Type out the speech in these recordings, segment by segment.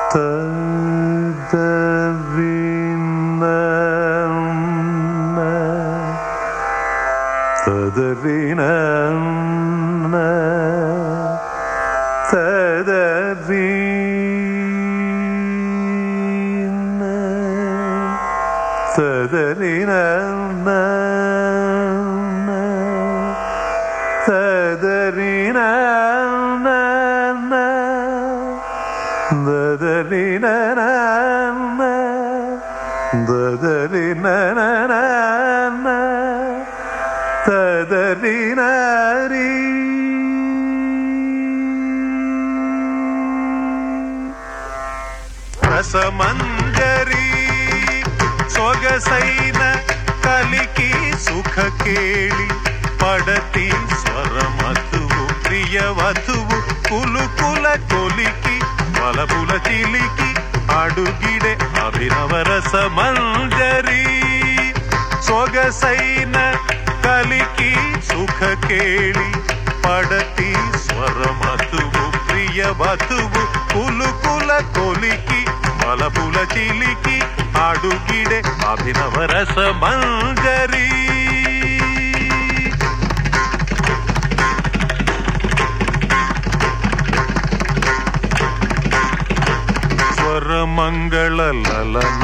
రసమంజరి సొగసైన కలికి సుఖ కేళి పడతి స్వరమధువు ప్రియవధువు కులుకుల కొలికి వలపుల చిలికి అడుగిడే అభినవ రసమంజరి సొగసైన కలికి సుఖ కేళి పడతి స్వరమధువు ప్రియవధువు కులుకుల కొలికి వలపుల చిలికి అడుగిడే అభినవ రసమంజరి స్వరమంగళ లలన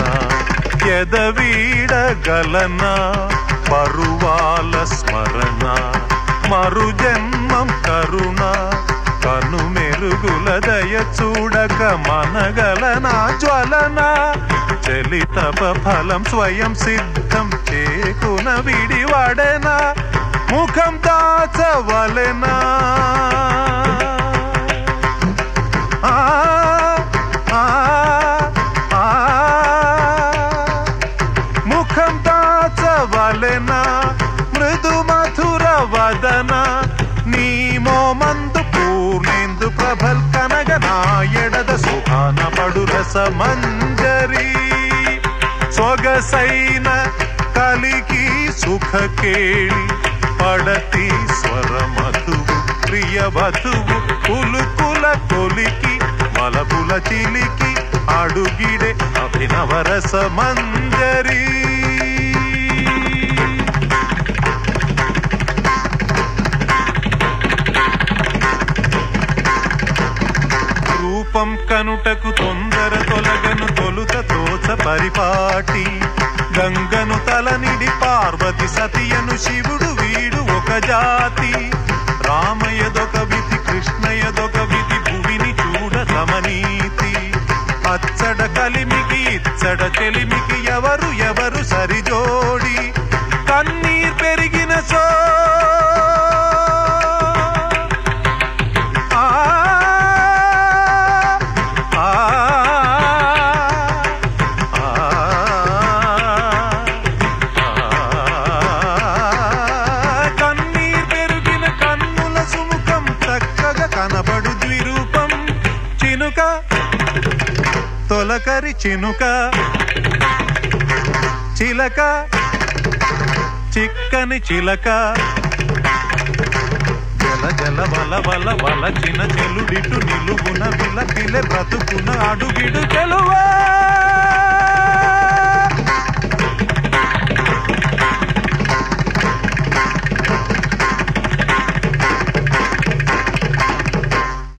ఎదవీడగలన పరువాల స్మరణ మరు జన్మం కరుణ కను మెరుగుల దయ చూడక మనగలన జ్వలన చలితప ఫలం స్వయం సిద్ధం చేకున విడివడెన ముఖం దాచవలెనా ముఖం దాచవలెనా మృదు మధుర వదన నీ మోమందు పూర్ణేందు ప్రభల్ కనగ నాయడద సుఖాన పడు రసమంజరి సొగసైన కలికి సుఖ కేళి పడతి స్వరమధువు ప్రియవధువు కులుకుల కొలికి వలపుల చిలికి అడుగిడే అభినవ రసమంజరి రూపం కనుటకు తొందర తొలగను తొలుత తోచ పరిపాటి గంగను తలనిడి పార్వతి సతియను శివుడు వీడు ఒక జాతి రామయ్యదొక విధి కృష్ణయ్యదొక విధి భువిని చూడ సమనీతి అచ్చడ కలిమికి ఇచ్చడ చెలిమికి ఎవరు ఎవరు సరిజోడి కన్నీర్ పెరిగిన సో తొలకరి చినుక చిలక చిక్కని చిలక జల జల వల వల వల చిన్న చెలుడిటు నిలుగున విల పిలె బ్రతుకున అడుగిడు చెలువా